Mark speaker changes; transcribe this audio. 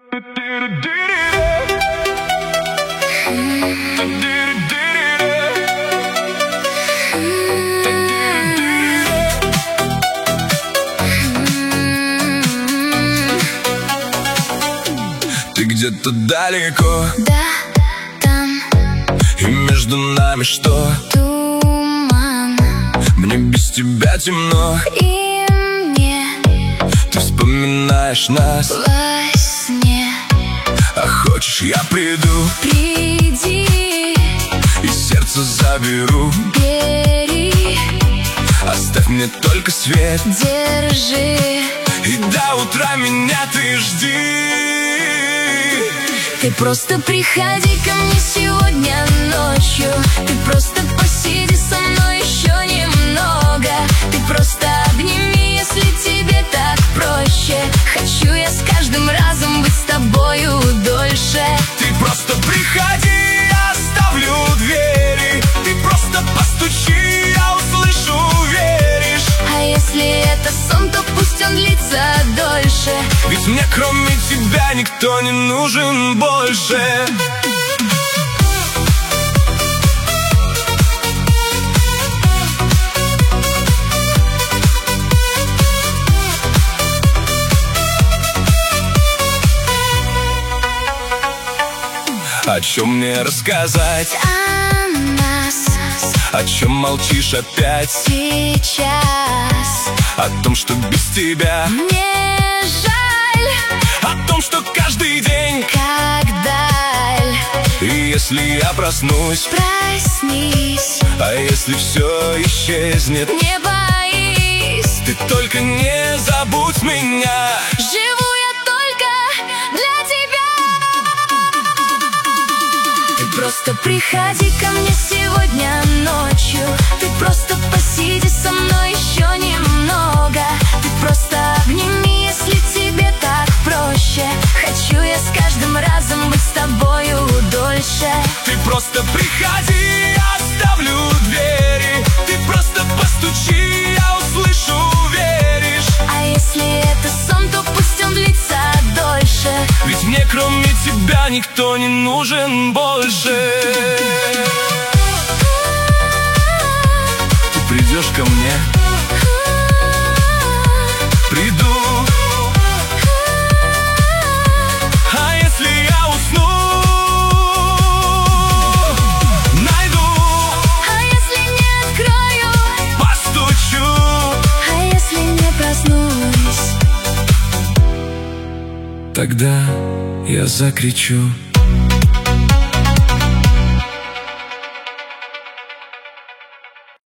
Speaker 1: Ты где-то далеко,
Speaker 2: да, там
Speaker 1: и между нами что?
Speaker 2: туман.
Speaker 1: Мне без тебя темно.
Speaker 2: И мне
Speaker 1: Ты вспоминаешь нас,
Speaker 2: во сне.
Speaker 1: а хочешь я приду
Speaker 2: Приди,
Speaker 1: и сердце заберу.
Speaker 2: бери,
Speaker 1: Оставь мне только свет,
Speaker 2: держи.
Speaker 1: и до утра меня ты жди.
Speaker 2: Ты просто приходи ко мне сегодня ночью. Ты просто посиди со мной еще немного. Ты просто обними, если тебе так проще. Хочу я с каждым разом быть с тобою дольше.
Speaker 1: Ты просто приходи, я оставлю двери. Ты просто постучи, я услышу, веришь.
Speaker 2: А если это сон, то пусть он длится дольше.
Speaker 1: Ведь мне кроме тебя никто не нужен больше. О чем мне рассказать?
Speaker 2: А нас
Speaker 1: О чем молчишь опять?
Speaker 2: сейчас
Speaker 1: О том, что без тебя.
Speaker 2: мне жаль,
Speaker 1: О том, что каждый день.
Speaker 2: как даль.
Speaker 1: И если я проснусь,
Speaker 2: Проснись,
Speaker 1: а если все исчезнет,
Speaker 2: не боись.
Speaker 1: ты только не забудь меня.
Speaker 2: Живу я только для тебя. Ты просто приходи ко мне сегодня ночью. Ты просто посиди со мной еще немного. Ты просто обними, если тебе так проще. Хочу я с каждым разом быть с тобою дольше.
Speaker 1: Ты просто приходи, я оставлю двери. Ты просто постучи, я услышу, веришь.
Speaker 2: А если это сон, то пусть он длится дольше.
Speaker 1: Ведь мне кроме тебя никто не нужен больше. Ты придешь ко мне? Приду. А если я усну, найду.
Speaker 2: А если не открою?
Speaker 1: Постучу.
Speaker 2: А если не проснусь?
Speaker 1: Тогда я закричу.